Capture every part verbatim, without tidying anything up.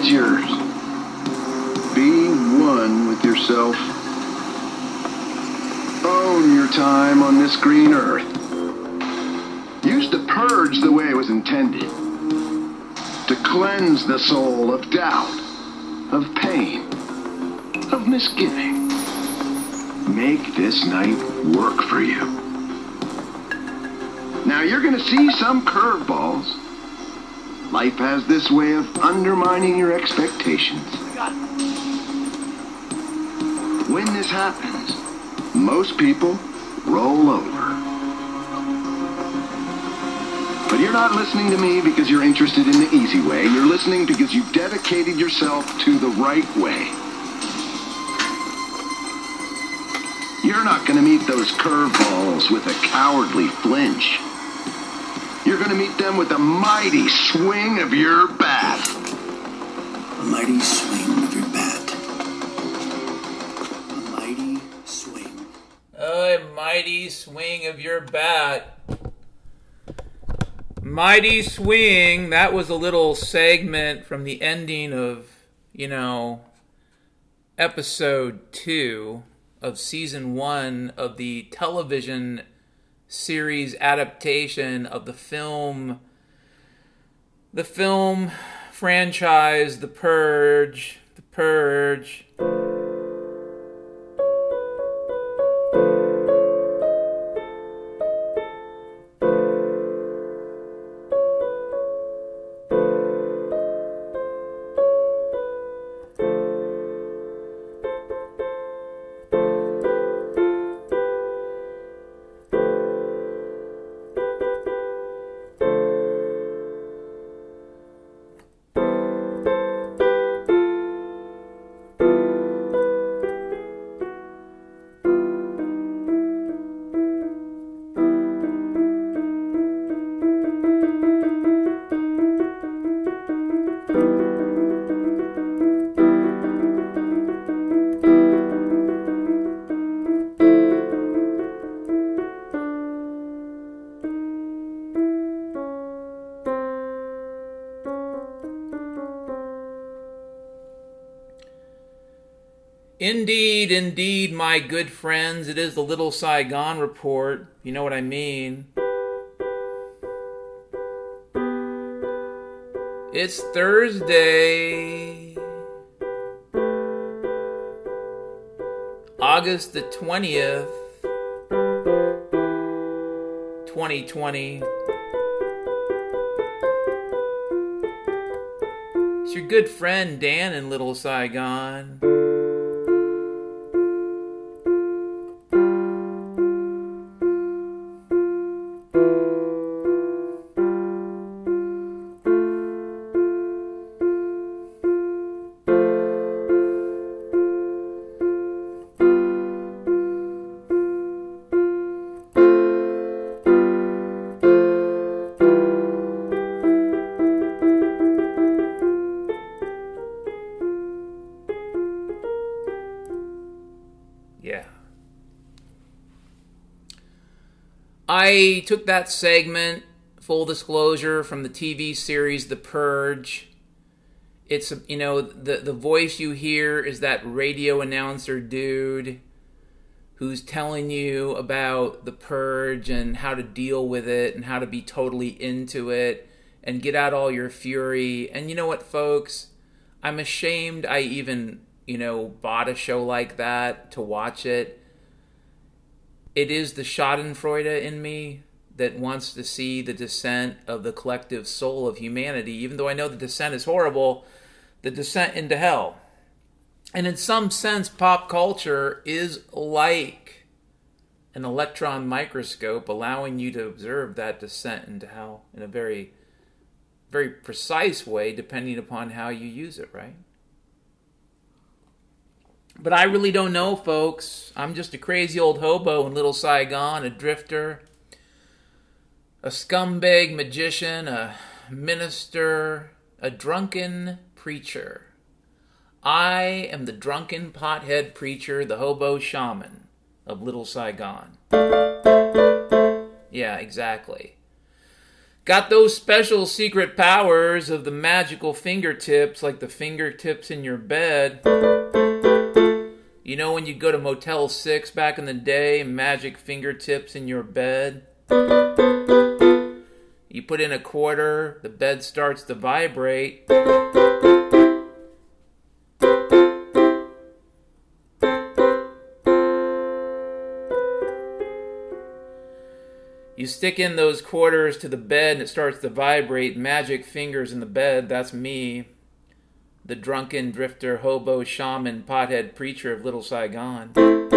It's yours. Be one with yourself. Own your time on this green earth. Use the purge the way it was intended. To cleanse the soul of doubt, of pain, of misgiving. Make this night work for you. Now you're gonna see some curveballs. Life has this way of undermining your expectations. When this happens, most people roll over. But you're not listening to me because you're interested in the easy way. You're listening because you've dedicated yourself to the right way. You're not going to meet those curveballs with a cowardly flinch. You're going to meet them with a mighty swing of your bat. A mighty swing of your bat. A mighty swing. A mighty swing of your bat. Mighty swing. That was a little segment from the ending of, you know, episode two of season one of the television series adaptation of the film, the film franchise, The Purge, The Purge. Indeed, indeed, my good friends, it is the Little Saigon Report. You know what I mean. It's Thursday, August the twentieth, twenty twenty. It's your good friend Dan in Little Saigon. I took that segment, full disclosure, from the T V series The Purge. It's, you know, the, the voice you hear is that radio announcer dude who's telling you about the purge and how to deal with it and how to be totally into it and get out all your fury. And you know what, folks? I'm ashamed I even, you know, bought a show like that to watch it. It is the Schadenfreude in me that wants to see the descent of the collective soul of humanity, even though I know the descent is horrible, the descent into hell. And in some sense, pop culture is like an electron microscope allowing you to observe that descent into hell in a very, very precise way, depending upon how you use it, right? But I really don't know, folks. I'm just a crazy old hobo in Little Saigon, a drifter, a scumbag magician, a minister, a drunken preacher. I am the drunken pothead preacher, the hobo shaman of Little Saigon. Yeah, exactly. Got those special secret powers of the magical fingertips, like the fingertips in your bed. You know when you go to Motel six back in the day, magic fingertips in your bed? You put in a quarter, the bed starts to vibrate. You stick in those quarters to the bed and it starts to vibrate. Magic fingers in the bed, that's me. The drunken drifter, hobo, shaman, pothead preacher of Little Saigon.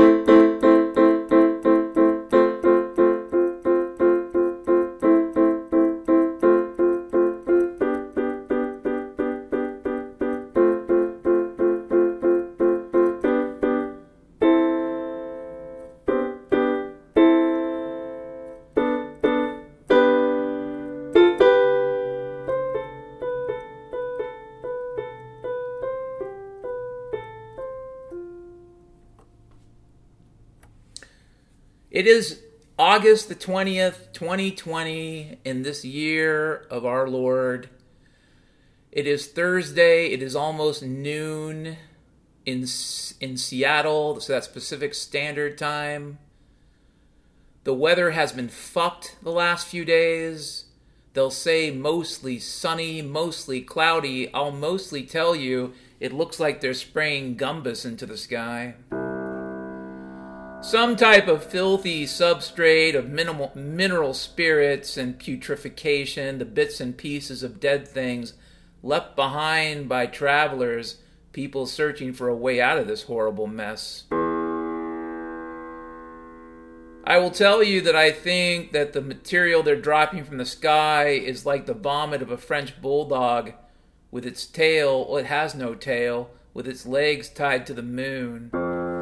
It is August the twentieth, twenty twenty, in this year of our Lord. It is Thursday. It is almost noon in in Seattle, so that's Pacific Standard Time. The weather has been fucked the last few days. They'll say mostly sunny, mostly cloudy. I'll mostly tell you it looks like they're spraying gumbus into the sky. Some type of filthy substrate of minimal mineral spirits and putrefaction, the bits and pieces of dead things left behind by travelers, people searching for a way out of this horrible mess. I will tell you that I think that the material they're dropping from the sky is like the vomit of a French bulldog with its tail, well, it has no tail, with its legs tied to the moon.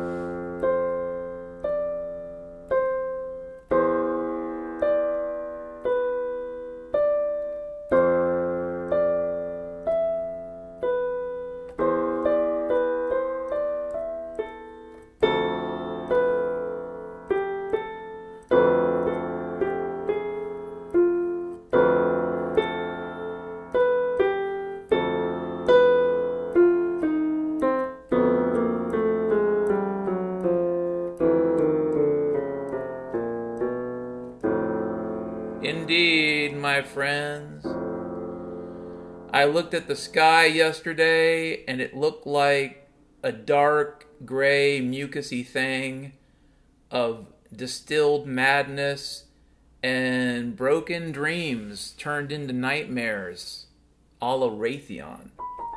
Indeed, my friends. I looked at the sky yesterday and it looked like a dark, gray, mucusy thing of distilled madness and broken dreams turned into nightmares, a la Raytheon.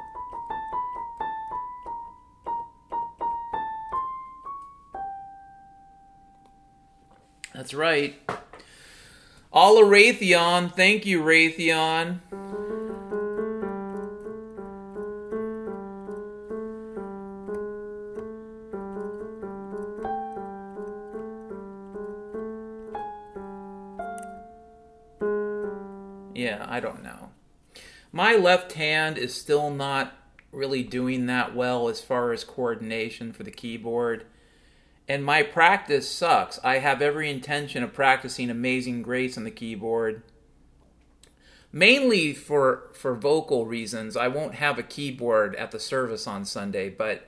That's right. A la Raytheon. Thank you, Raytheon. Yeah, I don't know. My left hand is still not really doing that well as far as coordination for the keyboard. And my practice sucks. I have every intention of practicing Amazing Grace on the keyboard. Mainly for for vocal reasons. I won't have a keyboard at the service on Sunday, but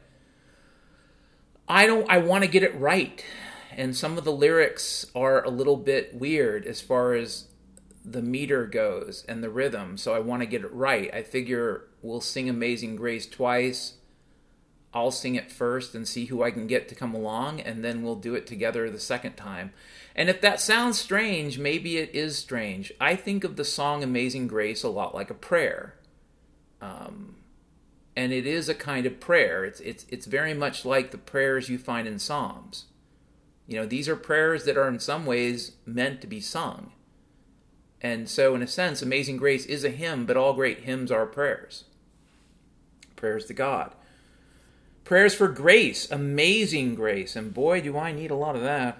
I don't I want to get it right. And some of the lyrics are a little bit weird as far as the meter goes and the rhythm, so I want to get it right. I figure we'll sing Amazing Grace twice. I'll sing it first and see who I can get to come along, and then we'll do it together the second time. And if that sounds strange, maybe it is strange. I think of the song Amazing Grace a lot like a prayer. Um, and it is a kind of prayer. It's, it's, it's very much like the prayers you find in Psalms. You know, these are prayers that are in some ways meant to be sung. And so, in a sense, Amazing Grace is a hymn, but all great hymns are prayers. Prayers to God. Prayers for grace, amazing grace, and boy, do I need a lot of that.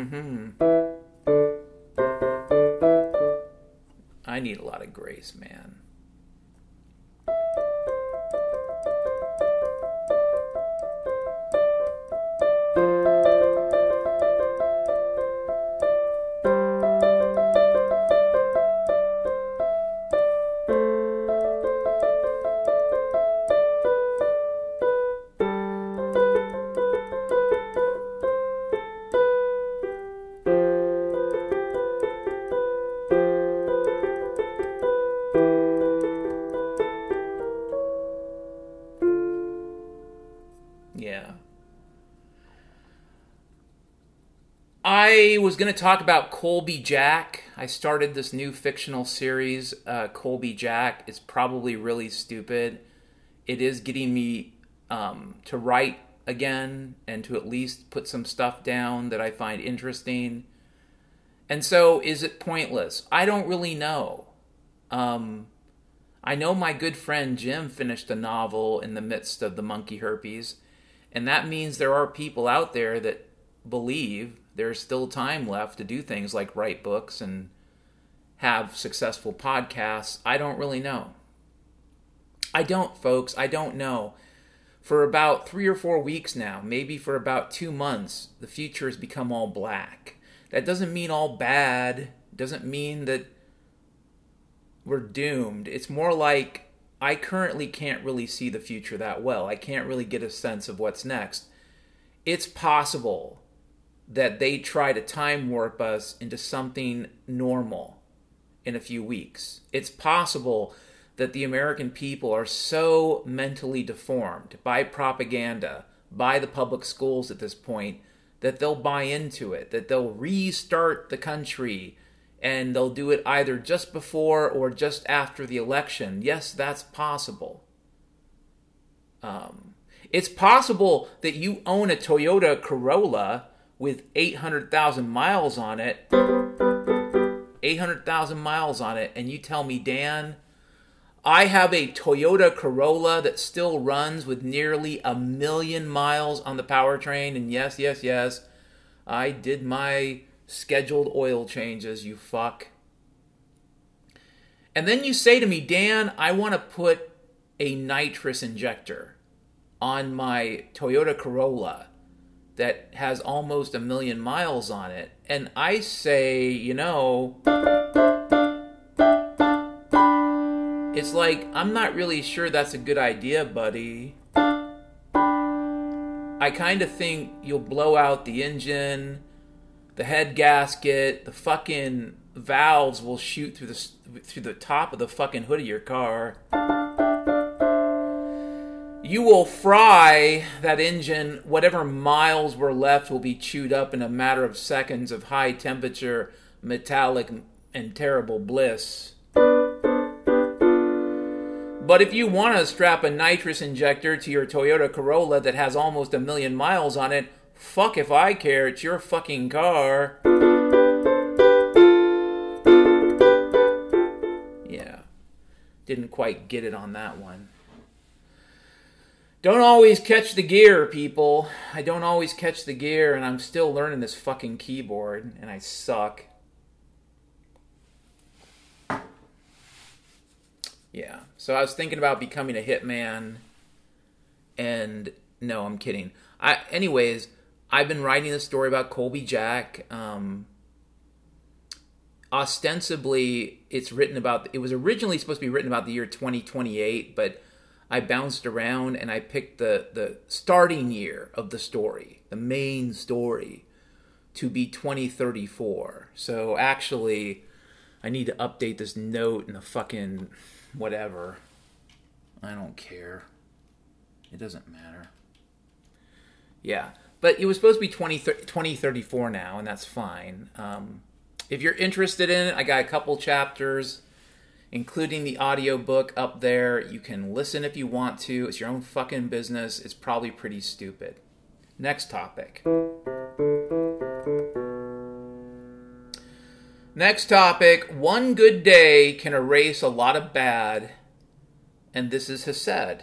I need a lot of grace, man. I was going to talk about Colby Jack. I started this new fictional series, uh, Colby Jack. It's probably really stupid. It is getting me um, to write again and to at least put some stuff down that I find interesting. And so, is it pointless? I don't really know. Um, I know my good friend Jim finished a novel in the midst of the monkey herpes, and that means there are people out there that believe there's still time left to do things like write books and have successful podcasts. I don't really know. I don't, folks. I don't know. For about three or four weeks now, maybe for about two months, the future has become all black. That doesn't mean all bad. It doesn't mean that we're doomed. It's more like I currently can't really see the future that well. I can't really get a sense of what's next. It's possible that they try to time warp us into something normal in a few weeks. It's possible that the American people are so mentally deformed by propaganda, by the public schools at this point, that they'll buy into it, that they'll restart the country, and they'll do it either just before or just after the election. Yes, that's possible. Um, it's possible that you own a Toyota Corolla with eight hundred thousand miles on it, eight hundred thousand miles on it, and you tell me, Dan, I have a Toyota Corolla that still runs with nearly a million miles on the powertrain, and yes, yes, yes, I did my scheduled oil changes, you fuck. And then you say to me, Dan, I want to put a nitrous injector on my Toyota Corolla that has almost a million miles on it. And I say, you know, it's like, I'm not really sure that's a good idea, buddy. I kind of think you'll blow out the engine, the head gasket, the fucking valves will shoot through the through the top of the fucking hood of your car. You will fry that engine. Whatever miles were left will be chewed up in a matter of seconds of high temperature, metallic, and terrible bliss. But if you want to strap a nitrous injector to your Toyota Corolla that has almost a million miles on it, fuck if I care, it's your fucking car. Yeah, didn't quite get it on that one. Don't always catch the gear, people. I don't always catch the gear, and I'm still learning this fucking keyboard, and I suck. Yeah, so I was thinking about becoming a hitman, and no, I'm kidding. I, anyways, I've been writing this story about Colby Jack. Um, ostensibly, it's written about, it was originally supposed to be written about the year twenty twenty-eight, but I bounced around and I picked the, the starting year of the story, the main story, to be twenty thirty-four. So actually, I need to update this note in the fucking whatever. I don't care. It doesn't matter. Yeah, but it was supposed to be twenty thirty-four now, and that's fine. Um, if you're interested in it, I got a couple chapters, including the audiobook up there. You can listen if you want to. It's your own fucking business. It's probably pretty stupid. Next topic. Next topic. One good day can erase a lot of bad, and this is Hesed.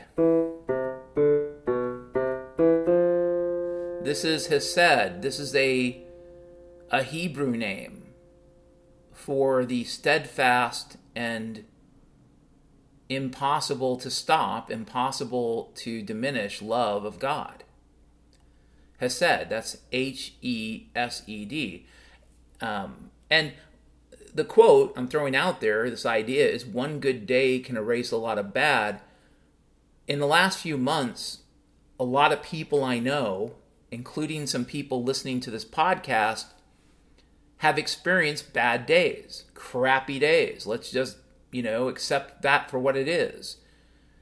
This is Hesed. This is a, a Hebrew name for the steadfast and impossible to stop, impossible to diminish love of God. Hesed, that's H E S E D. Um, and the quote I'm throwing out there, this idea is one good day can erase a lot of bad. In the last few months, a lot of people I know, including some people listening to this podcast, have experienced bad days, crappy days. Let's just, you know, accept that for what it is.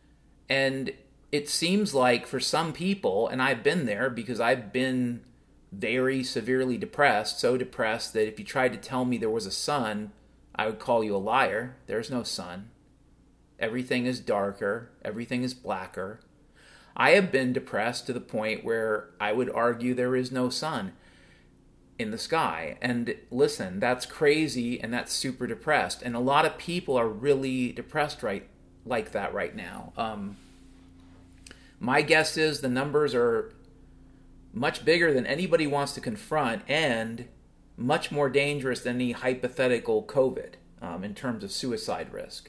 And it seems like for some people, and I've been there because I've been very severely depressed, so depressed that if you tried to tell me there was a sun, I would call you a liar. There's no sun. Everything is darker. Everything is blacker. I have been depressed to the point where I would argue there is no sun in the sky. And listen, that's crazy and that's super depressed. And a lot of people are really depressed right like that right now. Um, my guess is the numbers are much bigger than anybody wants to confront and much more dangerous than any hypothetical COVID um, in terms of suicide risk.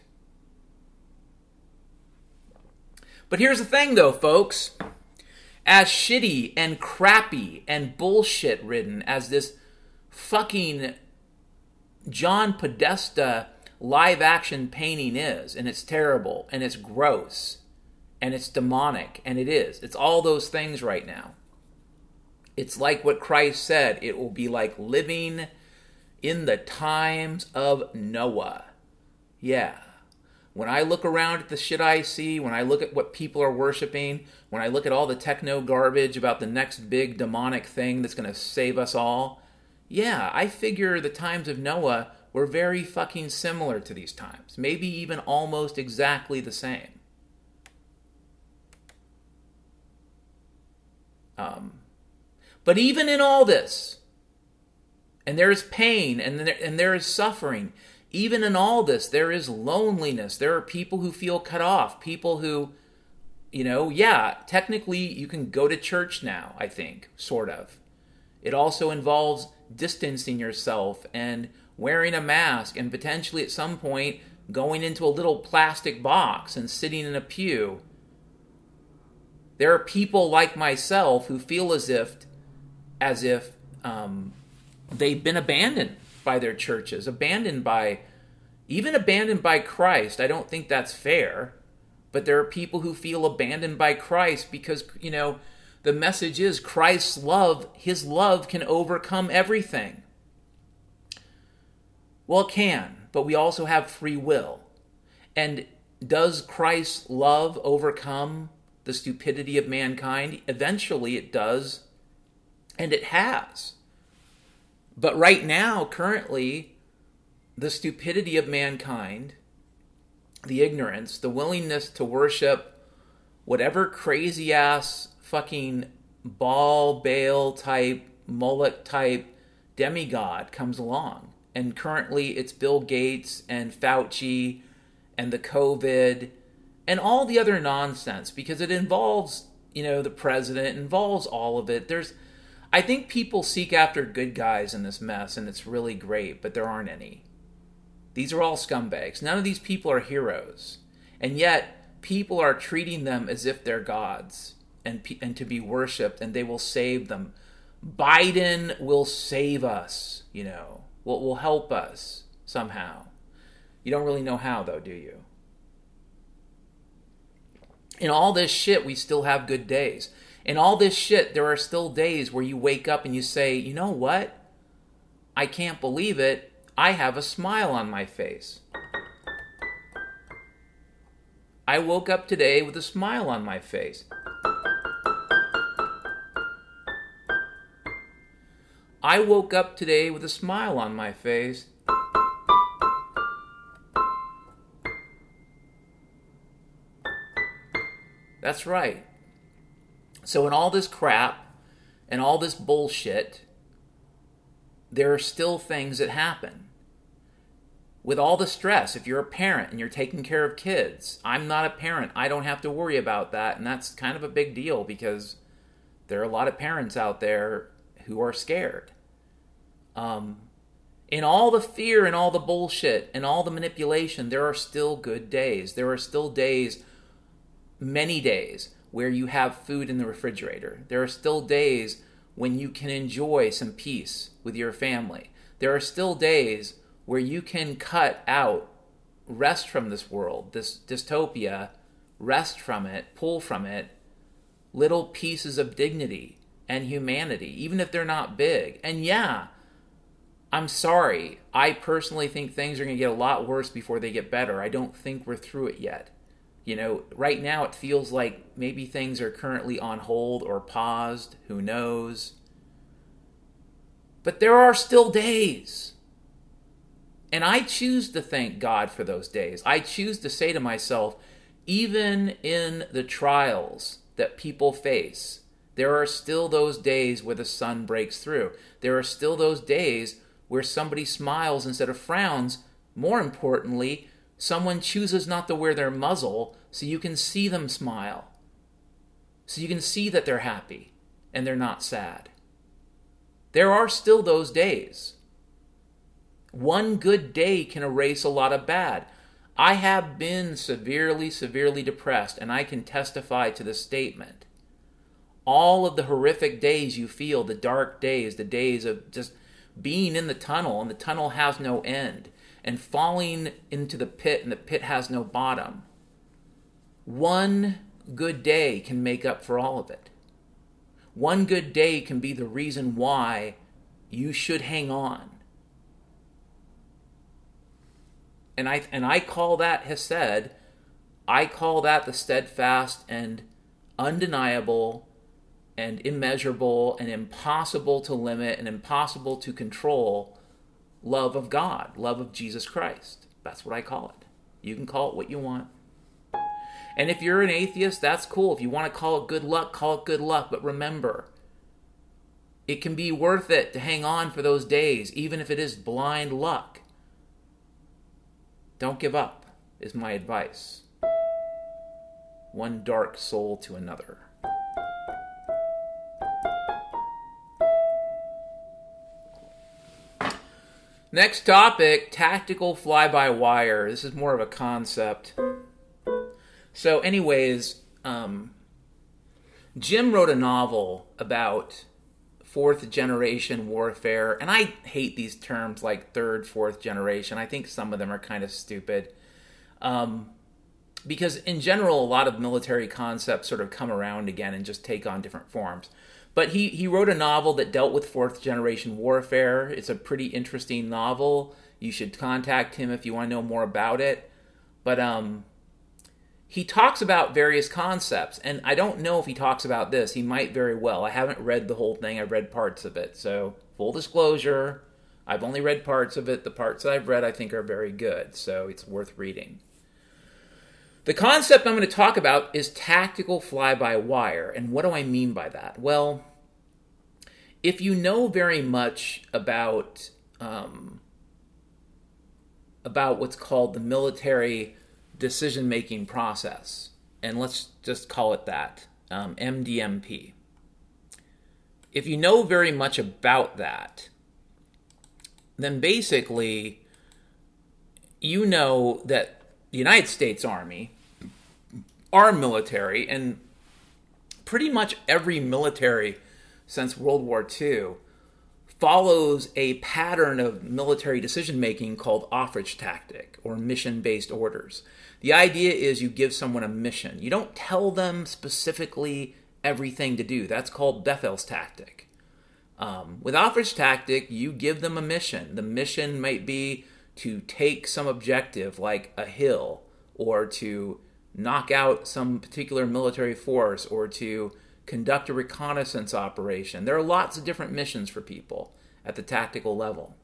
But here's the thing, though, folks. As shitty and crappy and bullshit-ridden as this fucking John Podesta live-action painting is, and it's terrible, and it's gross, and it's demonic, and it is. It's all those things right now. It's like what Christ said. It will be like living in the times of Noah. Yeah. When I look around at the shit I see, when I look at what people are worshiping, when I look at all the techno garbage about the next big demonic thing that's going to save us all, yeah, I figure the times of Noah were very fucking similar to these times. Maybe even almost exactly the same. Um, but even in all this, and there is pain, and there, and there is suffering, even in all this, there is loneliness. There are people who feel cut off. People who, you know, yeah, technically you can go to church now, I think, sort of. It also involves distancing yourself and wearing a mask and potentially at some point going into a little plastic box and sitting in a pew. There are people like myself who feel as if, as if um, they've been abandoned by their churches, abandoned by, even abandoned by Christ. I don't think that's fair, but there are people who feel abandoned by Christ because, you know, the message is Christ's love, his love can overcome everything. Well, it can, but we also have free will. And does Christ's love overcome the stupidity of mankind? Eventually it does, and it has. But right now, currently, the stupidity of mankind, the ignorance, the willingness to worship whatever crazy-ass fucking Baal, Baal type, Moloch type demigod comes along. And currently it's Bill Gates and Fauci and the COVID and all the other nonsense because it involves, you know, the president, it involves all of it. There's I think people seek after good guys in this mess, and it's really great, but there aren't any. These are all scumbags. None of these people are heroes. And yet, people are treating them as if they're gods and, and to be worshipped, and they will save them. Biden will save us, you know, will, will help us somehow. You don't really know how, though, do you? In all this shit, we still have good days. In all this shit, there are still days where you wake up and you say, you know what? I can't believe it. I have a smile on my face. I woke up today with a smile on my face. I woke up today with a smile on my face. That's right. So in all this crap and all this bullshit, there are still things that happen. With all the stress, if you're a parent and you're taking care of kids, I'm not a parent. I don't have to worry about that. And that's kind of a big deal because there are a lot of parents out there who are scared. Um, in all the fear and all the bullshit and all the manipulation, there are still good days. There are still days, many days, where you have food in the refrigerator. There are still days when you can enjoy some peace with your family. There are still days where you can cut out, rest from this world, this dystopia, rest from it, pull from it, little pieces of dignity and humanity, even if they're not big. And yeah, I'm sorry. I personally think things are going to get a lot worse before they get better. I don't think we're through it yet. You know, right now it feels like maybe things are currently on hold or paused. Who knows? But there are still days. And I choose to thank God for those days. I choose to say to myself, even in the trials that people face, there are still those days where the sun breaks through. There are still those days where somebody smiles instead of frowns. More importantly, someone chooses not to wear their muzzle so you can see them smile. So you can see that they're happy and they're not sad. There are still those days. One good day can erase a lot of bad. I have been severely, severely depressed, and I can testify to this statement. All of the horrific days you feel, the dark days, the days of just being in the tunnel, and the tunnel has no end, and falling into the pit, and the pit has no bottom. One good day can make up for all of it. One good day can be the reason why you should hang on. And I and I call that Hesed, I call that the steadfast and undeniable and immeasurable and impossible to limit and impossible to control love of God, love of Jesus Christ. That's what I call it. You can call it what you want. And if you're an atheist, that's cool. If you want to call it good luck, call it good luck. But remember, it can be worth it to hang on for those days, even if it is blind luck. Don't give up, is my advice. One dark soul to another. Next topic, tactical fly-by-wire. This is more of a concept. So anyways, um, Jim wrote a novel about fourth generation warfare, and I hate these terms like third, fourth generation. I think some of them are kind of stupid. Um, because in general, a lot of military concepts sort of come around again and just take on different forms. But he, he wrote a novel that dealt with fourth generation warfare. It's a pretty interesting novel. You should contact him if you want to know more about it. But um, he talks about various concepts, and I don't know if he talks about this. He might very well. I haven't read the whole thing. I've read parts of it. So, full disclosure, I've only read parts of it. The parts that I've read I think are very good, so it's worth reading. The concept I'm going to talk about is tactical fly-by-wire, and what do I mean by that? Well, if you know very much about um, about what's called the military decision-making process, and let's just call it that, um, M D M P. If you know very much about that, then basically you know that the United States Army, our military, and pretty much every military since World War Two follows a pattern of military decision-making called Aufsichtstaktik, or mission-based orders. The idea is you give someone a mission. You don't tell them specifically everything to do. That's called Befehlstaktik. Um, with Aufsichtstaktik, you give them a mission. The mission might be to take some objective, like a hill, or to knock out some particular military force, or to conduct a reconnaissance operation. There are lots of different missions for people at the tactical level.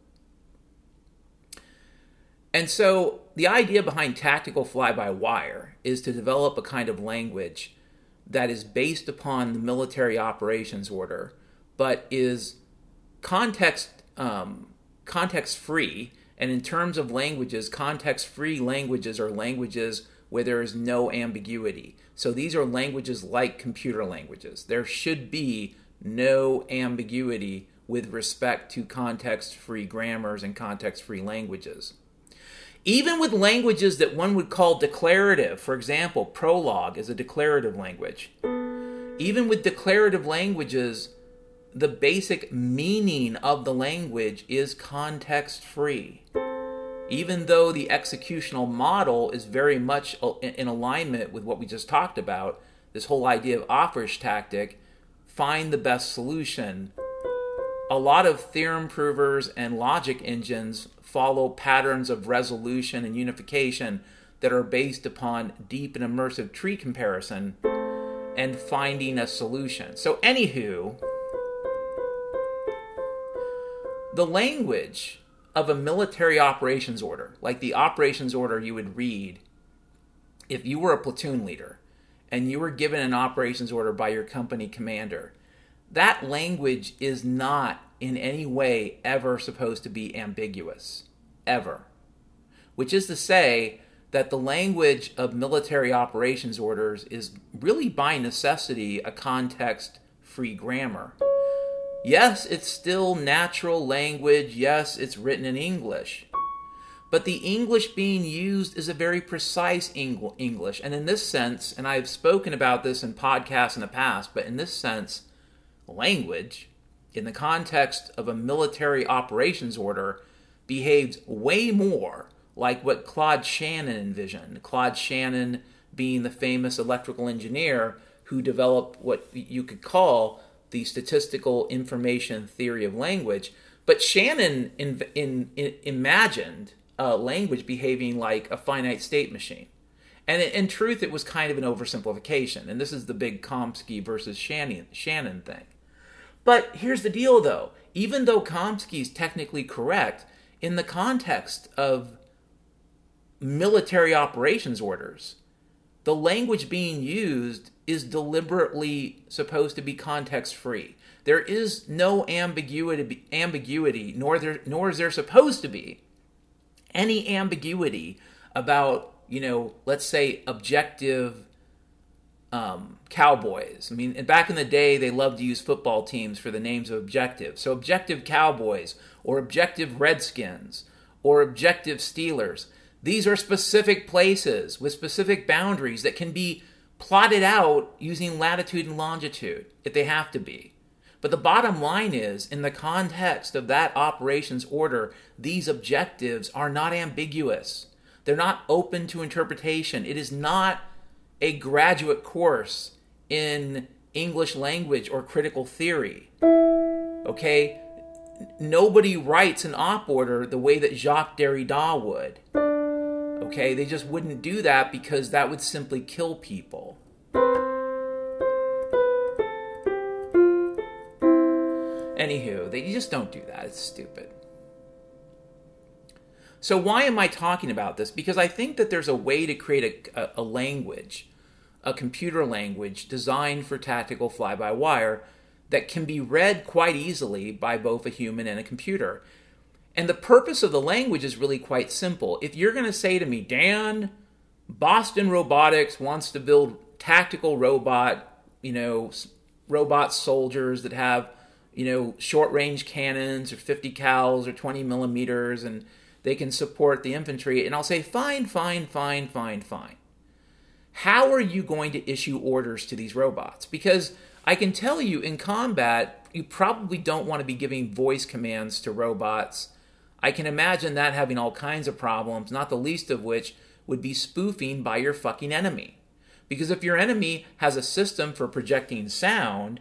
And so the idea behind tactical fly-by-wire is to develop a kind of language that is based upon the military operations order, but is context um, context-free. And in terms of languages, context-free languages are languages where there is no ambiguity. So these are languages like computer languages. There should be no ambiguity with respect to context-free grammars and context-free languages. Even with languages that one would call declarative, for example, Prolog is a declarative language. Even with declarative languages, the basic meaning of the language is context-free. Even though the executional model is very much in alignment with what we just talked about, this whole idea of Aufsichtstaktik, find the best solution. A lot of theorem provers and logic engines follow patterns of resolution and unification that are based upon deep and immersive tree comparison and finding a solution. So anywho, The language of a military operations order, like the operations order you would read if you were a platoon leader and you were given an operations order by your company commander, that language is not in any way ever supposed to be ambiguous. Ever. Which is to say that the language of military operations orders is really by necessity a context-free grammar. Yes, it's still natural language. Yes, it's written in English. But the English being used is a very precise English. And in this sense, and I've spoken about this in podcasts in the past, but in this sense, language, in the context of a military operations order, behaves way more like what Claude Shannon envisioned. Claude Shannon being the famous electrical engineer who developed what you could call the statistical information theory of language. But Shannon in, in, in, imagined uh, language behaving like a finite state machine. And in truth, it was kind of an oversimplification. And this is the big Chomsky versus Shannon, Shannon thing. But here's the deal, though. Even though Chomsky is technically correct, in the context of military operations orders, the language being used is deliberately supposed to be context-free. There is no ambiguity, ambiguity nor, there, nor is there supposed to be any ambiguity about, you know, let's say objective um, Cowboys. I mean, back in the day, they loved to use football teams for the names of objectives. So objective Cowboys or objective Redskins or objective Steelers. These are specific places with specific boundaries that can be plotted out using latitude and longitude if they have to be. But the bottom line is, in the context of that operations order, these objectives are not ambiguous. They're not open to interpretation. It is not a graduate course in English language or critical theory. Okay? Nobody writes an op order the way that Jacques Derrida would. Okay? They just wouldn't do that because that would simply kill people. Anywho, they just don't do that. It's stupid. So why am I talking about this? Because I think that there's a way to create a, a, a language, a computer language designed for tactical fly-by-wire that can be read quite easily by both a human and a computer. And the purpose of the language is really quite simple. If you're going to say to me, Dan, Boston Robotics wants to build tactical robot, you know, robot soldiers that have, you know, short-range cannons or fifty cals or twenty millimeters, and they can support the infantry. And I'll say, fine, fine, fine, fine, fine. How are you going to issue orders to these robots? Because I can tell you in combat, you probably don't want to be giving voice commands to robots. I can imagine that having all kinds of problems, not the least of which would be spoofing by your fucking enemy. Because if your enemy has a system for projecting sound,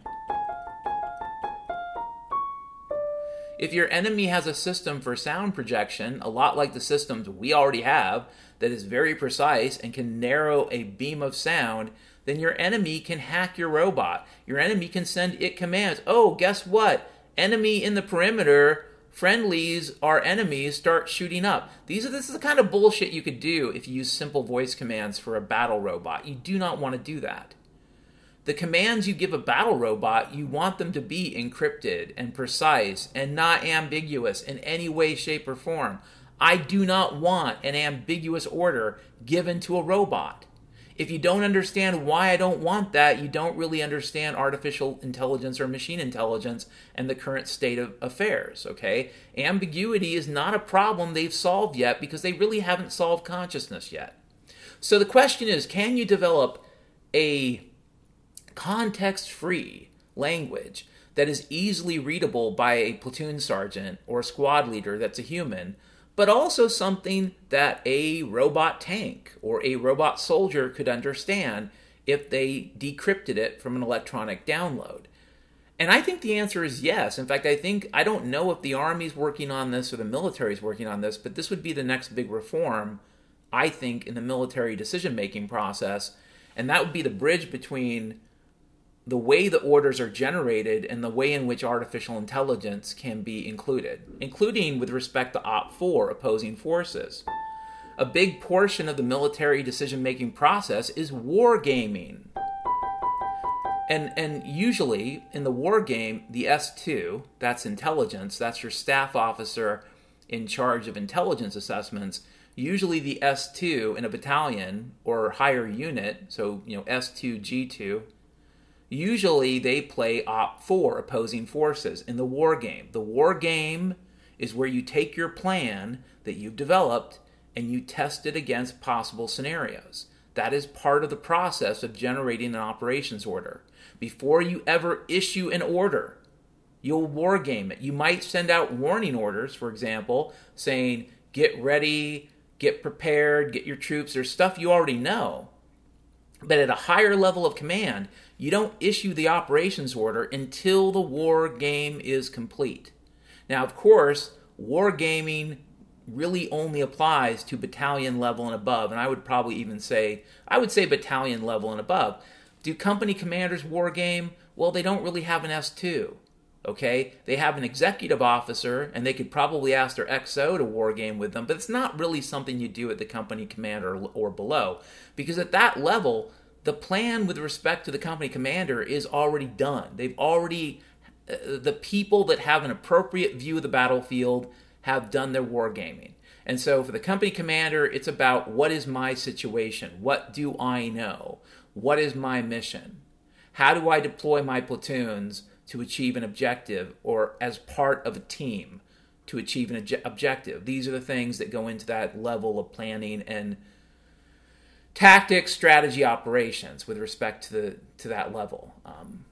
if your enemy has a system for sound projection, a lot like the systems we already have, that is very precise and can narrow a beam of sound, then your enemy can hack your robot. Your enemy can send it commands. Oh, guess what? Enemy in the perimeter, friendlies are enemies, start shooting up. These are This is the kind of bullshit you could do if you use simple voice commands for a battle robot. You do not want to do that. The commands you give a battle robot, you want them to be encrypted and precise and not ambiguous in any way, shape, or form. I do not want an ambiguous order given to a robot. If you don't understand why I don't want that, you don't really understand artificial intelligence or machine intelligence and the current state of affairs, okay? Ambiguity is not a problem they've solved yet because they really haven't solved consciousness yet. So the question is, can you develop a context-free language that is easily readable by a platoon sergeant or a squad leader that's a human, but also something that a robot tank or a robot soldier could understand if they decrypted it from an electronic download? And I think the answer is yes. In fact, I think, I don't know if the Army's working on this or the military's working on this, but this would be the next big reform, I think, in the military decision-making process, and that would be the bridge between the way the orders are generated and the way in which artificial intelligence can be included, including with respect to op four, opposing forces. A big portion of the military decision-making process is wargaming. And, and usually, in the war game, the S two, that's intelligence, that's your staff officer in charge of intelligence assessments. Usually the S two in a battalion or higher unit, so you know S two, G two, usually they play op four, opposing forces, in the war game. The war game is where you take your plan that you've developed and you test it against possible scenarios. That is part of the process of generating an operations order. Before you ever issue an order, you'll war game it. You might send out warning orders, for example, saying, get ready, get prepared, get your troops. There's stuff you already know. But at a higher level of command, you don't issue the operations order until the war game is complete. Now, of course, war gaming really only applies to battalion level and above, and I would probably even say, I would say battalion level and above. Do company commanders war game? Well, they don't really have an S two, okay? They have an executive officer, and they could probably ask their X O to war game with them, but it's not really something you do at the company commander or below, because at that level, the plan with respect to the company commander is already done. They've already, uh, the people that have an appropriate view of the battlefield have done their wargaming. And so for the company commander, it's about what is my situation? What do I know? What is my mission? How do I deploy my platoons to achieve an objective or as part of a team to achieve an obje- objective? These are the things that go into that level of planning and tactics, strategy, operations with respect to the to that level. Um,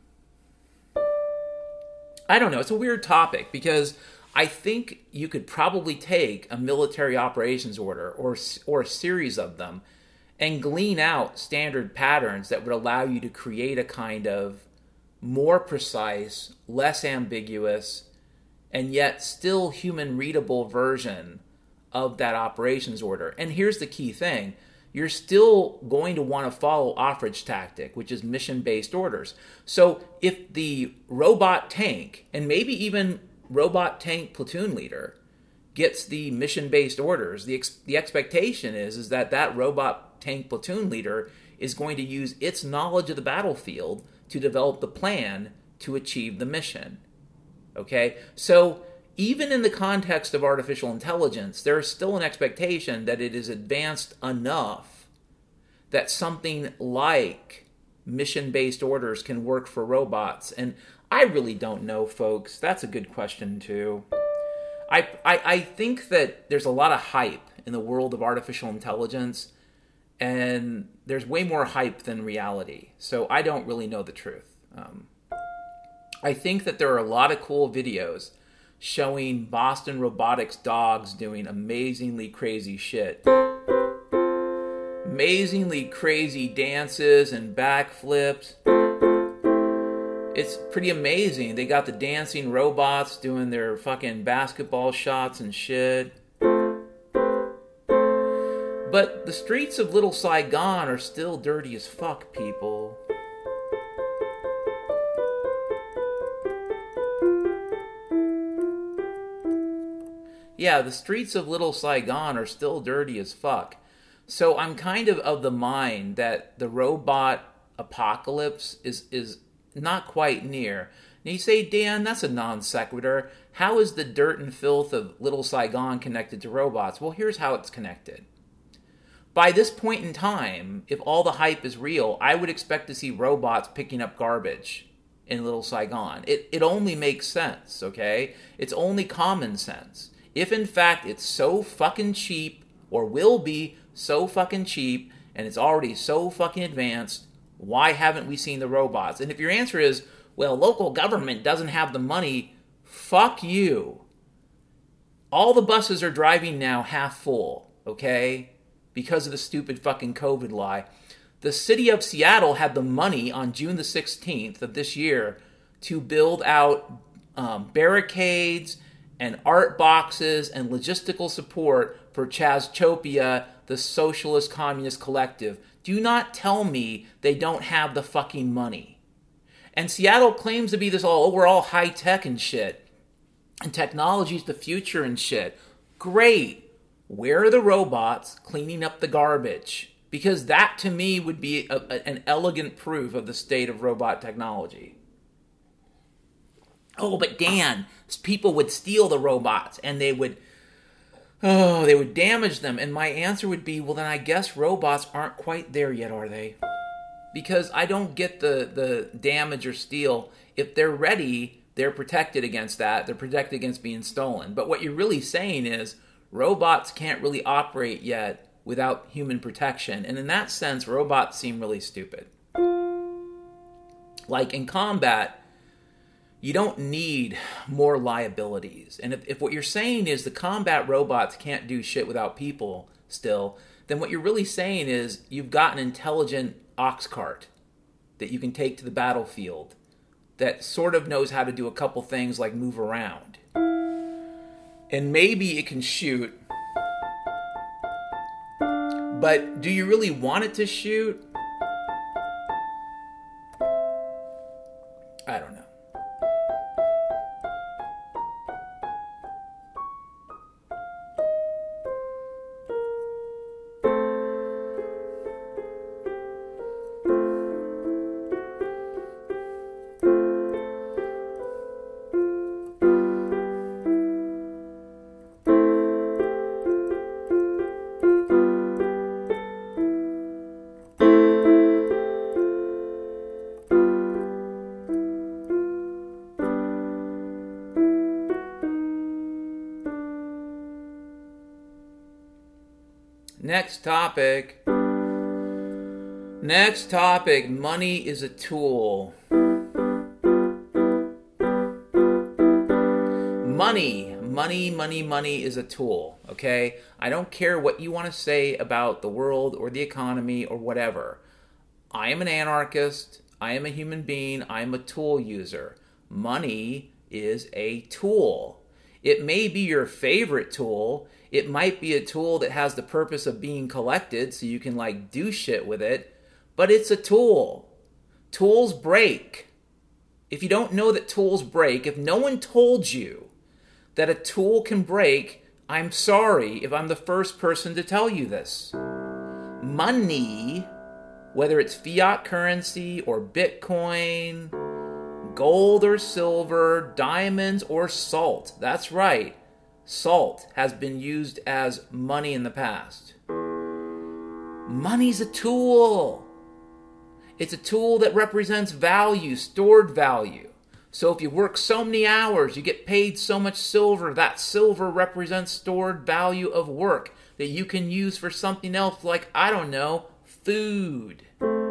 I don't know. It's a weird topic because I think you could probably take a military operations order or or a series of them and glean out standard patterns that would allow you to create a kind of more precise, less ambiguous, and yet still human readable version of that operations order. And here's the key thing. You're still going to want to follow Offridge tactic, which is mission-based orders. So if the robot tank, and maybe even robot tank platoon leader, gets the mission-based orders, the ex- the expectation is, is that that robot tank platoon leader is going to use its knowledge of the battlefield to develop the plan to achieve the mission. Okay? So even in the context of artificial intelligence, there is still an expectation that it is advanced enough that something like mission-based orders can work for robots. And I really don't know, folks. That's a good question, too. I, I, I think that there's a lot of hype in the world of artificial intelligence, and there's way more hype than reality. So I don't really know the truth. Um, I think that there are a lot of cool videos showing Boston Robotics dogs doing amazingly crazy shit. Amazingly crazy dances and backflips. It's pretty amazing. They got the dancing robots doing their fucking basketball shots and shit. But the streets of Little Saigon are still dirty as fuck, people. Yeah, the streets of Little Saigon are still dirty as fuck. So I'm kind of of the mind that the robot apocalypse is, is not quite near. And you say, Dan, that's a non sequitur. How is the dirt and filth of Little Saigon connected to robots? Well, here's how it's connected. By this point in time, if all the hype is real, I would expect to see robots picking up garbage in Little Saigon. It, it only makes sense, okay? It's only common sense. If in fact it's so fucking cheap, or will be so fucking cheap, and it's already so fucking advanced, why haven't we seen the robots? And if your answer is, well, local government doesn't have the money, fuck you. All the buses are driving now half full, okay? Because of the stupid fucking COVID lie. The city of Seattle had the money on June the sixteenth of this year to build out um, barricades and art boxes and logistical support for Chazchopia, the Socialist Communist Collective. Do not tell me they don't have the fucking money. And Seattle claims to be this all, oh, we're all high tech and shit. And technology's the future and shit. Great. Where are the robots cleaning up the garbage? Because that to me would be a, a, an elegant proof of the state of robot technology. Oh, but Dan, people would steal the robots and they would, oh, they would damage them. And my answer would be, well, then I guess robots aren't quite there yet, are they? Because I don't get the, the damage or steal. If they're ready, they're protected against that. They're protected against being stolen. But what you're really saying is robots can't really operate yet without human protection. And in that sense, robots seem really stupid. Like in combat, you don't need more liabilities. And if, if what you're saying is the combat robots can't do shit without people still, then what you're really saying is you've got an intelligent ox cart that you can take to the battlefield that sort of knows how to do a couple things like move around. And maybe it can shoot, but do you really want it to shoot? I don't know. Next topic. Next topic. Money is a tool. Money. Money, money, money is a tool. Okay? I don't care what you want to say about the world or the economy or whatever. I am an anarchist. I am a human being. I am a tool user. Money is a tool. It may be your favorite tool. It might be a tool that has the purpose of being collected so you can like do shit with it, but it's a tool. Tools break. If you don't know that tools break, if no one told you that a tool can break, I'm sorry if I'm the first person to tell you this. Money, whether it's fiat currency or Bitcoin, gold or silver, diamonds or salt, that's right. Salt has been used as money in the past. Money's a tool. It's a tool that represents value, stored value. So if you work so many hours, you get paid so much silver. That silver represents stored value of work that you can use for something else like, I don't know, food.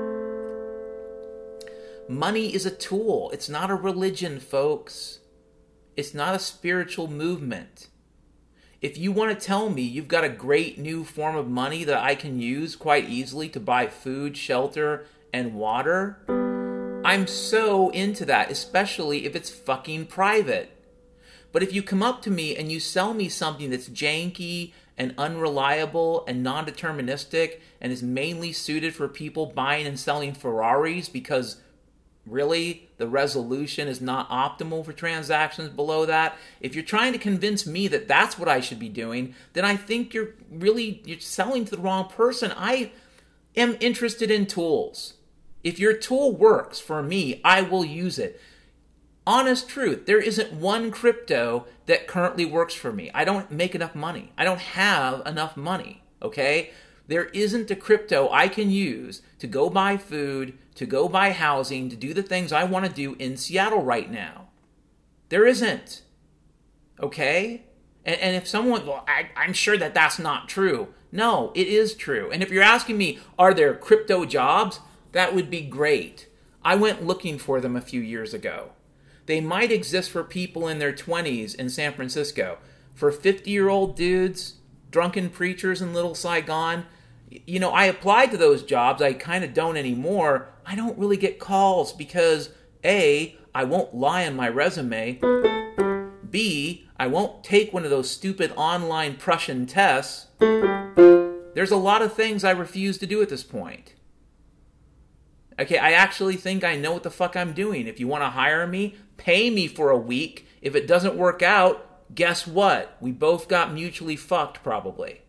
Money is a tool. It's not a religion, folks. It's not a spiritual movement. If you want to tell me you've got a great new form of money that I can use quite easily to buy food, shelter, and water, I'm so into that, especially if it's fucking private. But if you come up to me and you sell me something that's janky and unreliable and non-deterministic and is mainly suited for people buying and selling Ferraris because really, the resolution is not optimal for transactions below that. If you're trying to convince me that that's what I should be doing, then I think you're really you're selling to the wrong person. I am interested in tools. If your tool works for me, I will use it. Honest truth, there isn't one crypto that currently works for me. I don't make enough money. I don't have enough money, okay? There isn't a crypto I can use to go buy food, to go buy housing, to do the things I want to do in Seattle right now. There isn't. Okay? And, and if someone, well, I, I'm sure that that's not true. No, it is true. And if you're asking me, are there crypto jobs? That would be great. I went looking for them a few years ago. They might exist for people in their twenties in San Francisco. For fifty-year-old dudes, drunken preachers in Little Saigon, you know, I applied to those jobs. I kind of don't anymore. I don't really get calls because A, I won't lie on my resume. B, I won't take one of those stupid online Prussian tests. There's a lot of things I refuse to do at this point. Okay, I actually think I know what the fuck I'm doing. If you want to hire me, pay me for a week. If it doesn't work out, guess what? We both got mutually fucked, probably.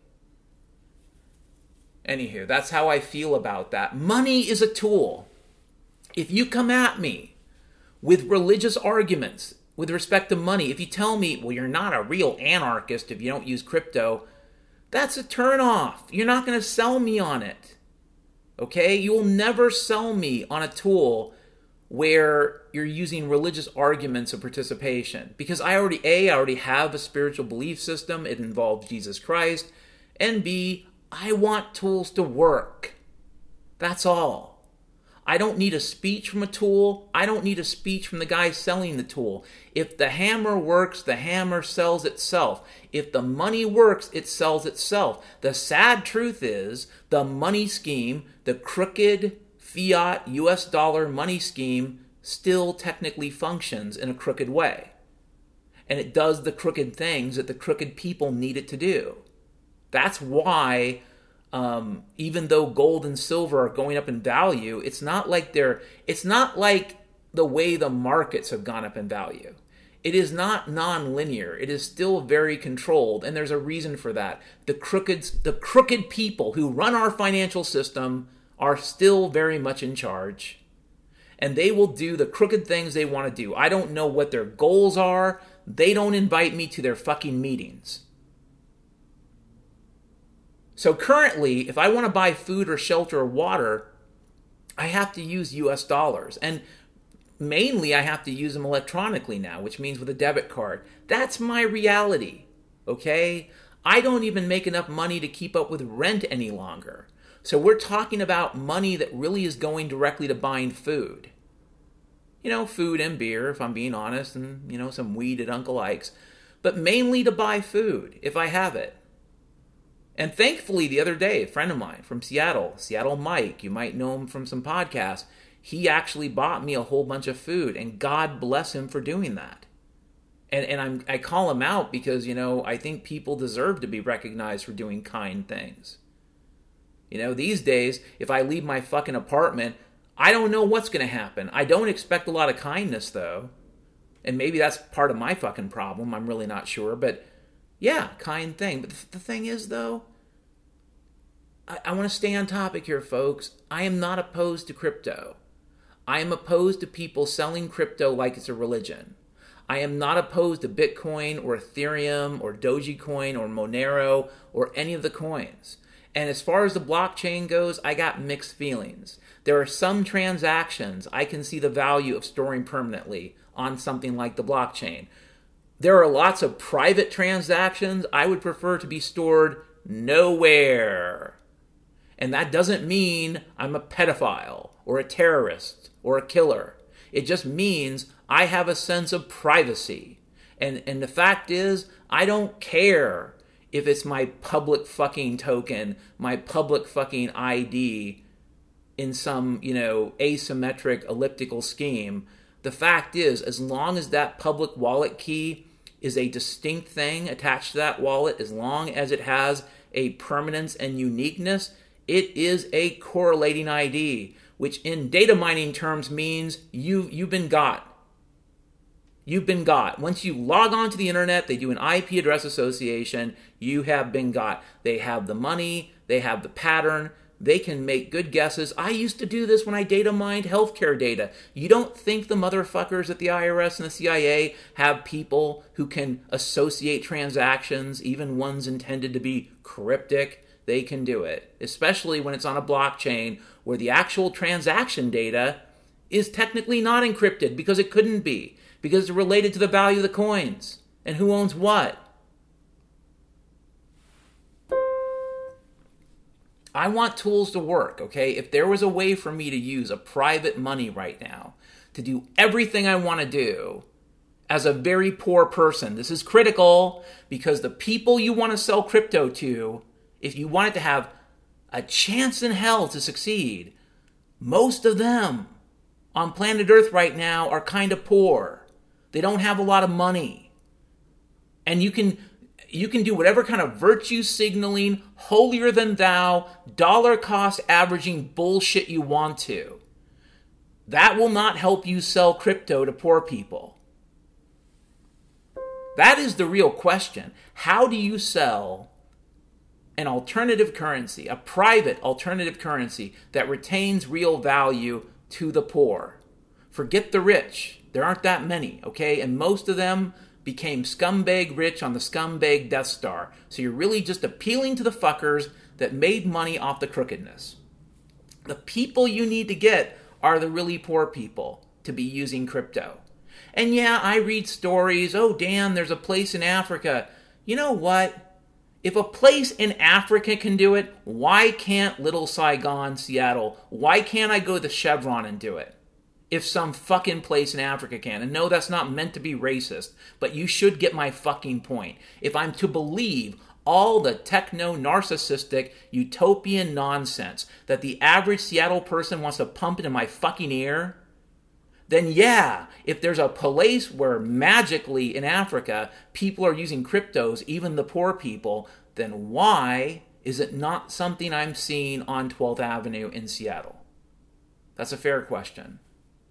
Anywho, that's how I feel about that. Money is a tool. If you come at me with religious arguments with respect to money, if you tell me, well, you're not a real anarchist if you don't use crypto, that's a turnoff. You're not going to sell me on it. Okay? You will never sell me on a tool where you're using religious arguments of participation. Because I already, A, I already have a spiritual belief system. It involves Jesus Christ. And B, I want tools to work. That's all. I don't need a speech from a tool. I don't need a speech from the guy selling the tool. If the hammer works, the hammer sells itself. If the money works, it sells itself. The sad truth is, the money scheme, the crooked fiat U S dollar money scheme, still technically functions in a crooked way. And it does the crooked things that the crooked people need it to do. That's why Um, even though gold and silver are going up in value, it's not like they're, it's not like the way the markets have gone up in value. It is not non-linear. It is still very controlled, and there's a reason for that. The crooked, the crooked people who run our financial system are still very much in charge, and they will do the crooked things they want to do. I don't know what their goals are. They don't invite me to their fucking meetings. So currently, if I want to buy food or shelter or water, I have to use U S dollars. And mainly I have to use them electronically now, which means with a debit card. That's my reality, okay? I don't even make enough money to keep up with rent any longer. So we're talking about money that really is going directly to buying food. You know, food and beer, if I'm being honest, and, you know, some weed at Uncle Ike's. But mainly to buy food, if I have it. And thankfully, the other day, a friend of mine from Seattle, Seattle Mike, you might know him from some podcasts, he actually bought me a whole bunch of food, and God bless him for doing that. And and I'm, I call him out because, you know, I think people deserve to be recognized for doing kind things. You know, these days, if I leave my fucking apartment, I don't know what's going to happen. I don't expect a lot of kindness, though. And maybe that's part of my fucking problem. I'm really not sure, but yeah, kind thing. But the thing is, though, I, I want to stay on topic here, folks. I am not opposed to crypto. I am opposed to people selling crypto like it's a religion. I am not opposed to Bitcoin or Ethereum or Dogecoin or Monero or any of the coins. And as far as the blockchain goes, I got mixed feelings. There are some transactions I can see the value of storing permanently on something like the blockchain. There are lots of private transactions I would prefer to be stored nowhere. And that doesn't mean I'm a pedophile or a terrorist or a killer. It just means I have a sense of privacy. And, and the fact is, I don't care if it's my public fucking token, my public fucking I D in some, you know, asymmetric elliptical scheme. The fact is, as long as that public wallet key is a distinct thing attached to that wallet, as long as it has a permanence and uniqueness, it is a correlating I D, which in data mining terms means you, you've been got. You've been got. Once you log on to the internet, they do an I P address association, you have been got. They have the money, they have the pattern, they can make good guesses. I used to do this when I data mined healthcare data. You don't think the motherfuckers at the I R S and the C I A have people who can associate transactions, even ones intended to be cryptic? They can do it, especially when it's on a blockchain where the actual transaction data is technically not encrypted because it couldn't be, because it's related to the value of the coins and who owns what. I want tools to work, okay? If there was a way for me to use a private money right now to do everything I want to do as a very poor person, this is critical because the people you want to sell crypto to, if you want it to have a chance in hell to succeed, most of them on planet Earth right now are kind of poor. They don't have a lot of money. And you can you can do whatever kind of virtue signaling, holier than thou, dollar cost averaging bullshit you want to. That will not help you sell crypto to poor people. That is the real question. How do you sell an alternative currency, a private alternative currency that retains real value to the poor? Forget the rich. There aren't that many, okay? And most of them became scumbag rich on the scumbag Death Star. So you're really just appealing to the fuckers that made money off the crookedness. The people you need to get are the really poor people to be using crypto. And yeah, I read stories, oh damn, there's a place in Africa. You know what? If a place in Africa can do it, why can't little Saigon, Seattle? Why can't I go to Chevron and do it? If some fucking place in Africa can. And no, that's not meant to be racist, but you should get my fucking point. If I'm to believe all the techno-narcissistic utopian nonsense that the average Seattle person wants to pump into my fucking ear, then yeah, if there's a place where magically in Africa people are using cryptos, even the poor people, then why is it not something I'm seeing on twelfth Avenue in Seattle? That's a fair question.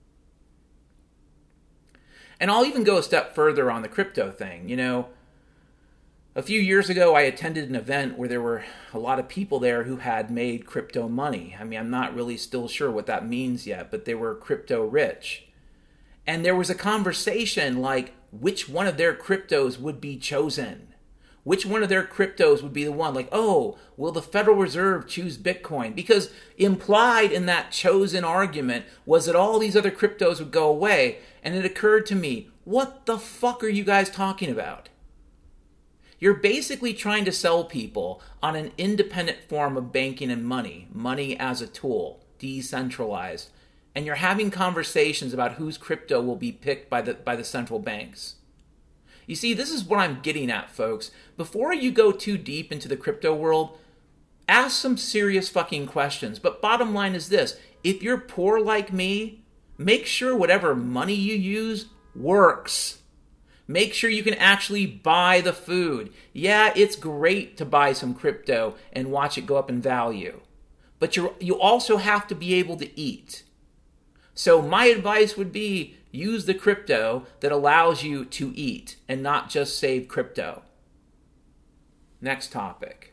And I'll even go a step further on the crypto thing. You know, a few years ago I attended an event where there were a lot of people there who had made crypto money. I mean, I'm not really still sure what that means yet, but they were crypto rich. And there was a conversation like which one of their cryptos would be chosen. Which one of their cryptos would be the one? Like, oh, will the Federal Reserve choose Bitcoin? Because implied in that chosen argument was that all these other cryptos would go away. And it occurred to me, what the fuck are you guys talking about? You're basically trying to sell people on an independent form of banking and money. Money as a tool, decentralized. And you're having conversations about whose crypto will be picked by the by the central banks. You see, this is what I'm getting at, folks. Before you go too deep into the crypto world, ask some serious fucking questions. But bottom line is this. If you're poor like me, make sure whatever money you use works. Make sure you can actually buy the food. Yeah, it's great to buy some crypto and watch it go up in value. But you you also have to be able to eat. So my advice would be use the crypto that allows you to eat and not just save crypto. Next topic.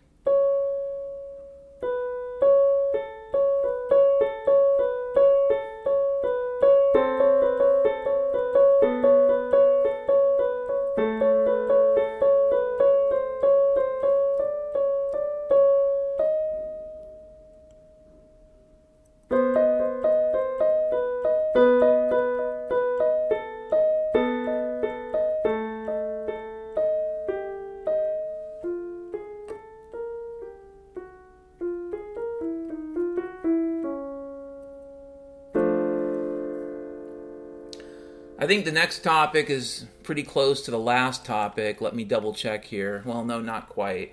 I think the next topic is pretty close to the last topic. Let me double check here. Well, no, not quite.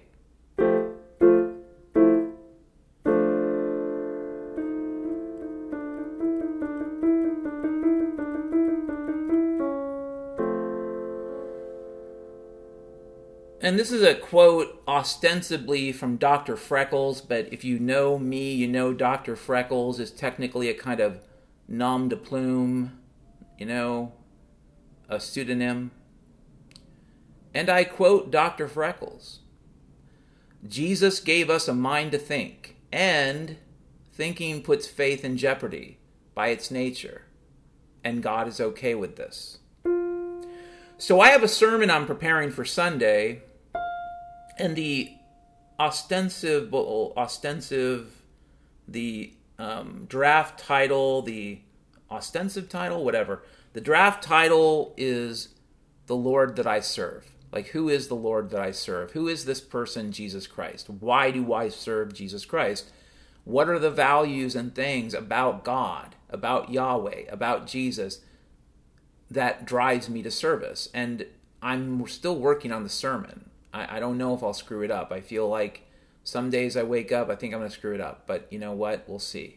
And this is a quote ostensibly from Doctor Freckles, but if you know me, you know Doctor Freckles is technically a kind of nom de plume, you know, a pseudonym. And I quote Doctor Freckles. Jesus gave us a mind to think, and thinking puts faith in jeopardy by its nature, and God is okay with this. So I have a sermon I'm preparing for Sunday, and the ostensive, ostensive, the um, draft title, the ostensive title, whatever. The draft title is The Lord That I Serve. Like, who is the Lord that I serve? Who is this person, Jesus Christ? Why do I serve Jesus Christ? What are the values and things about God, about Yahweh, about Jesus that drives me to service? And I'm still working on the sermon. I, I don't know if I'll screw it up. I feel like some days I wake up, I think I'm going to screw it up. But you know what? We'll see.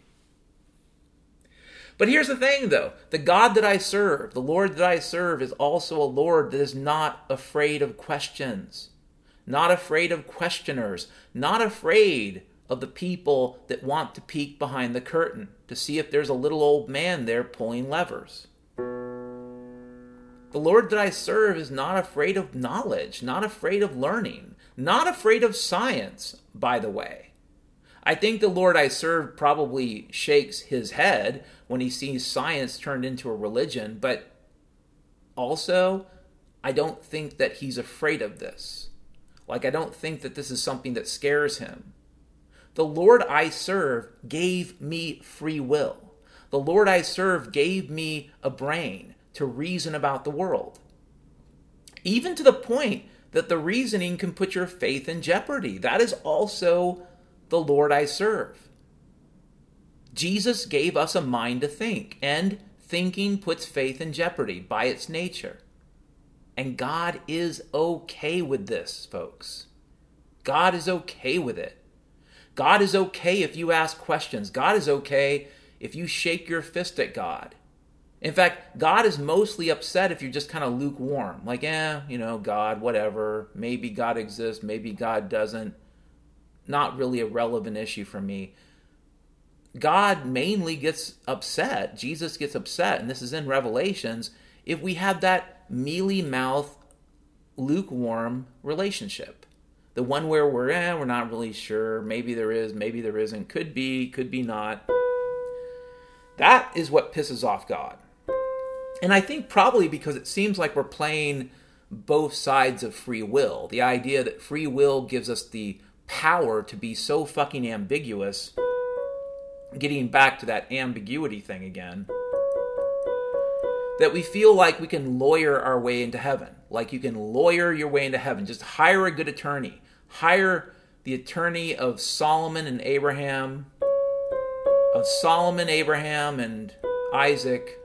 But here's the thing, though. The God that I serve, the Lord that I serve, is also a Lord that is not afraid of questions, not afraid of questioners, not afraid of the people that want to peek behind the curtain to see if there's a little old man there pulling levers. The Lord that I serve is not afraid of knowledge, not afraid of learning, not afraid of science, by the way. I think the Lord I serve probably shakes his head when he sees science turned into a religion, but also, I don't think that he's afraid of this. Like, I don't think that this is something that scares him. The Lord I serve gave me free will. The Lord I serve gave me a brain to reason about the world. Even to the point that the reasoning can put your faith in jeopardy. That is also the Lord I serve. Jesus gave us a mind to think, and thinking puts faith in jeopardy by its nature. And God is okay with this, folks. God is okay with it. God is okay if you ask questions. God is okay if you shake your fist at God. In fact, God is mostly upset if you're just kind of lukewarm. Like, eh, you know, God, whatever. Maybe God exists, maybe God doesn't. Not really a relevant issue for me. God mainly gets upset. Jesus gets upset, and this is in Revelations, if we have that mealy-mouthed, lukewarm relationship. The one where we're, eh, we're not really sure. Maybe there is, maybe there isn't. Could be, could be not. That is what pisses off God. And I think probably because it seems like we're playing both sides of free will. The idea that free will gives us the power to be so fucking ambiguous. Getting back to that ambiguity thing again. That we feel like we can lawyer our way into heaven. Like you can lawyer your way into heaven. Just hire a good attorney. Hire the attorney of Solomon and Abraham. Of Solomon, Abraham, and Isaac.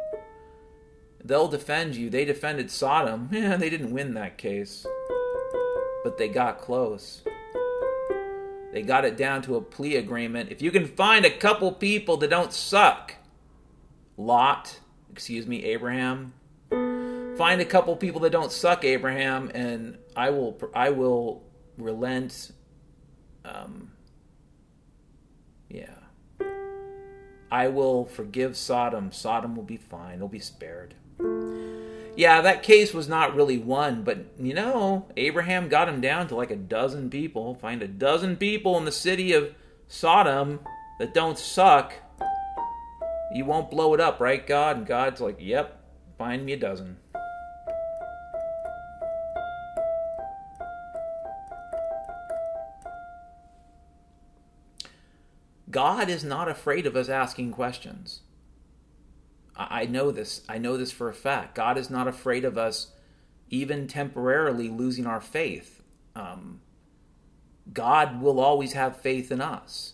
They'll defend you. They defended Sodom. Yeah, they didn't win that case. But they got close. They got it down to a plea agreement. If you can find a couple people that don't suck. Lot, excuse me, Abraham. Find a couple people that don't suck, Abraham, and I will I will relent. Um, yeah. I will forgive Sodom. Sodom will be fine. It'll be spared. Yeah, that case was not really won, but, you know, Abraham got him down to like a dozen people. Find a dozen people in the city of Sodom that don't suck. You won't blow it up, right, God? And God's like, yep, find me a dozen. God is not afraid of us asking questions. I know this. I know this for a fact. God is not afraid of us even temporarily losing our faith. Um, God will always have faith in us.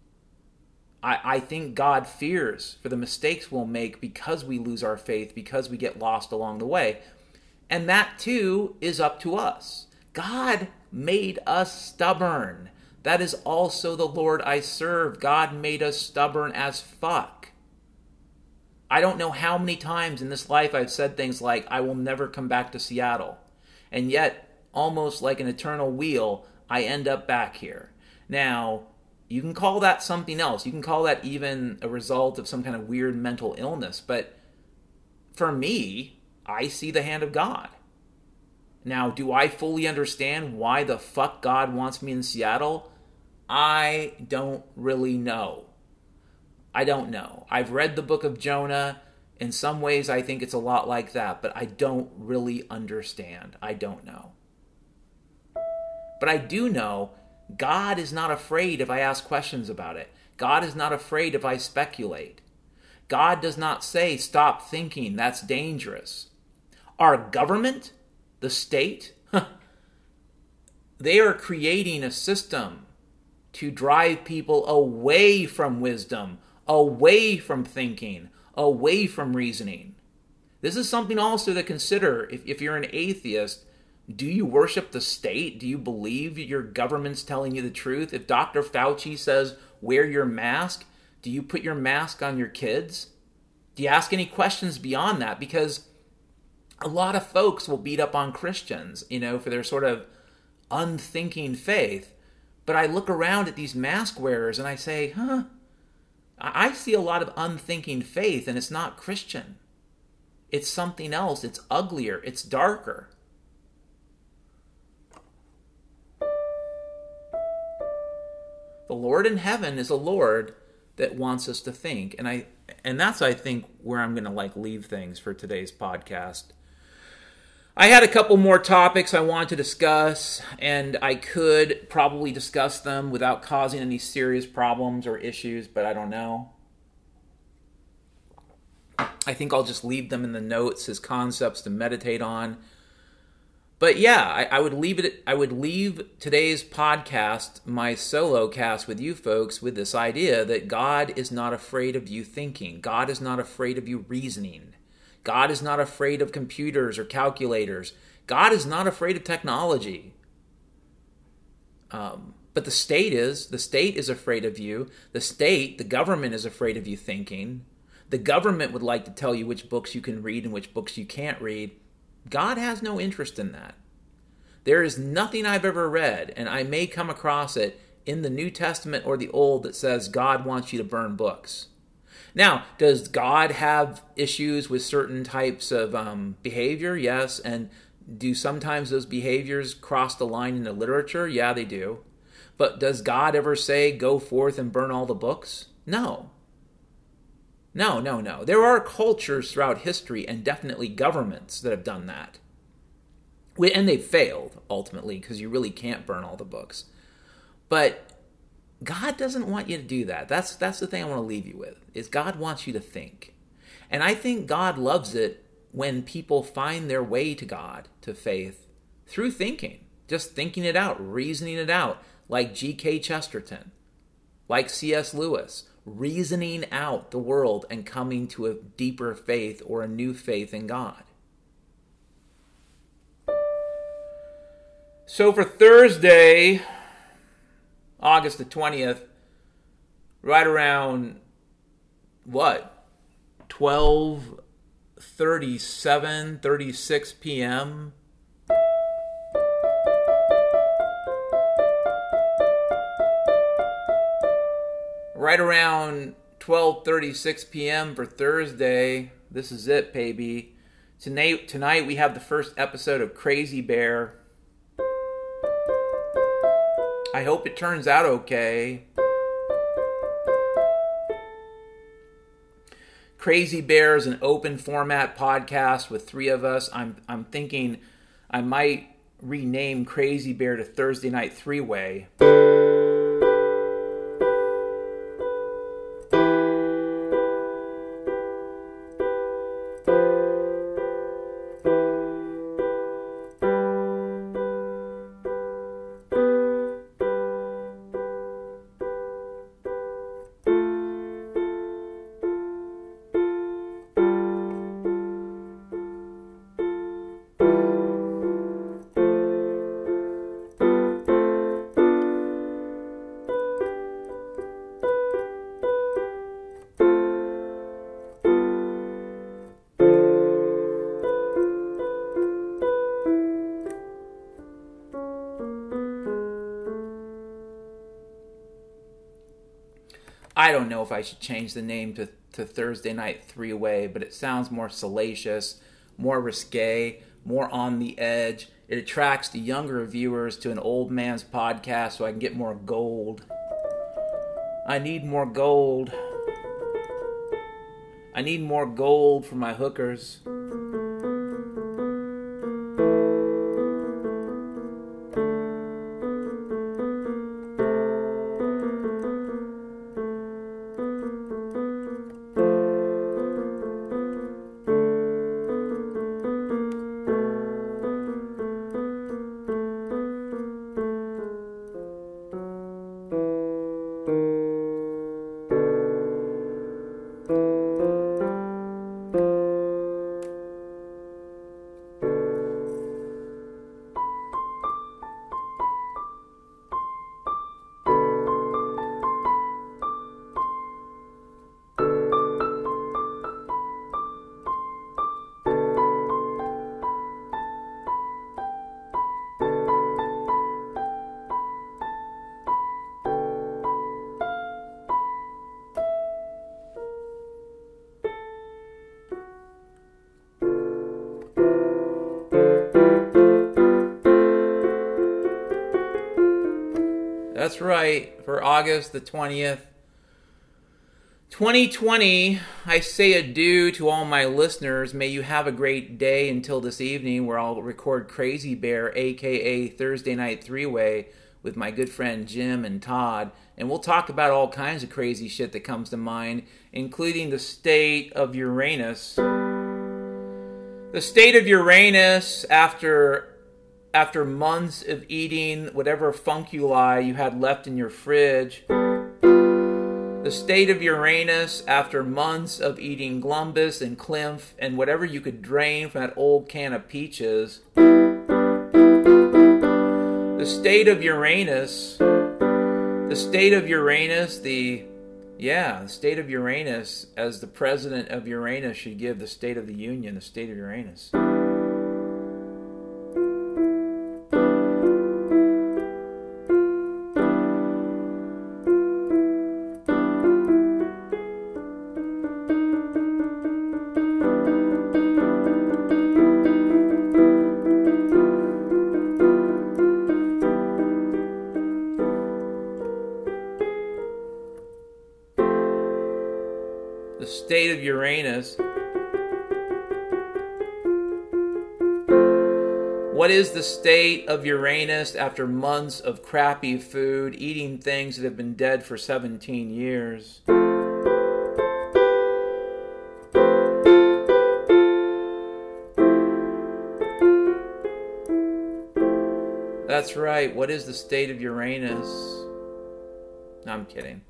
I, I think God fears for the mistakes we'll make because we lose our faith, because we get lost along the way. And that too is up to us. God made us stubborn. That is also the Lord I serve. God made us stubborn as fuck. I don't know how many times in this life I've said things like, I will never come back to Seattle. And yet, almost like an eternal wheel, I end up back here. Now, you can call that something else. You can call that even a result of some kind of weird mental illness. But for me, I see the hand of God. Now, do I fully understand why the fuck God wants me in Seattle? I don't really know. I don't know. I've read the book of Jonah. In some ways, I think it's a lot like that, but I don't really understand. I don't know. But I do know God is not afraid if I ask questions about it. God is not afraid if I speculate. God does not say, stop thinking, that's dangerous. Our government, the state, they are creating a system to drive people away from wisdom, away from thinking, away from reasoning. This is something also to consider if, if you're an atheist. Do you worship the state? Do you believe your government's telling you the truth? If Doctor Fauci says, wear your mask, do you put your mask on your kids? Do you ask any questions beyond that? Because a lot of folks will beat up on Christians, you know, for their sort of unthinking faith. But I look around at these mask wearers and I say, huh, I see a lot of unthinking faith, and it's not Christian. It's something else. It's uglier. It's darker. The Lord in heaven is a Lord that wants us to think. And I and that's, I think, where I'm going to like leave things for today's podcast. I had a couple more topics I wanted to discuss, and I could probably discuss them without causing any serious problems or issues, but I don't know. I think I'll just leave them in the notes as concepts to meditate on. But yeah, I, I would leave it. I would leave today's podcast, my solo cast with you folks, with this idea that God is not afraid of you thinking. God is not afraid of you reasoning. God is not afraid of computers or calculators. God is not afraid of technology. Um, but the state is. The state is afraid of you. The state, the government is afraid of you thinking. The government would like to tell you which books you can read and which books you can't read. God has no interest in that. There is nothing I've ever read, and I may come across it in the New Testament or the Old, that says God wants you to burn books. Now, does God have issues with certain types of um, behavior? Yes. And do sometimes those behaviors cross the line into literature? Yeah, they do. But does God ever say, go forth and burn all the books? No. No, no, no. There are cultures throughout history, and definitely governments, that have done that. And they've failed, ultimately, because you really can't burn all the books. But God doesn't want you to do that. That's that's the thing I want to leave you with, is God wants you to think. And I think God loves it when people find their way to God, to faith, through thinking. Just thinking it out, reasoning it out, like G K Chesterton, like C S Lewis, reasoning out the world and coming to a deeper faith or a new faith in God. So for Thursday, August the twentieth, right around, what, twelve thirty-seven, thirty-six p.m., right around twelve thirty-six p.m. for Thursday, this is it, baby. Tonight, tonight we have the first episode of Crazy Bear. I hope it turns out okay. Crazy Bear is an open format podcast with three of us. I'm I'm thinking I might rename Crazy Bear to Thursday Night Three-Way. I don't know if I should change the name to, to Thursday Night Three-Way, but it sounds more salacious, more risque, more on the edge. It attracts the younger viewers to an old man's podcast so I can get more gold. I need more gold. I need more gold for my hookers. That's right, for August the twentieth. twenty twenty, I say adieu to all my listeners. May you have a great day until this evening where I'll record Crazy Bear, a k a. Thursday Night Three-Way, with my good friend Jim and Todd. And we'll talk about all kinds of crazy shit that comes to mind, including the state of Uranus. The state of Uranus after... After months of eating whatever funculi you had left in your fridge. The state of Uranus after months of eating Glumbus and Climph and whatever you could drain from that old can of peaches. The state of Uranus. The state of Uranus, the... Yeah, the state of Uranus, as the president of Uranus should give the State of the Union, the state of Uranus. The state of Uranus. What is the state of Uranus after months of crappy food, eating things that have been dead for seventeen years? That's right. What is the state of Uranus? No, I'm kidding.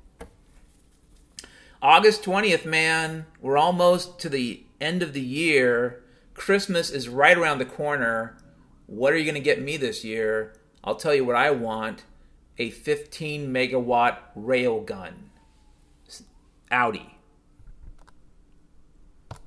August twentieth, man. We're almost to the end of the year. Christmas is right around the corner. What are you going to get me this year? I'll tell you what I want. A fifteen megawatt railgun. Audi.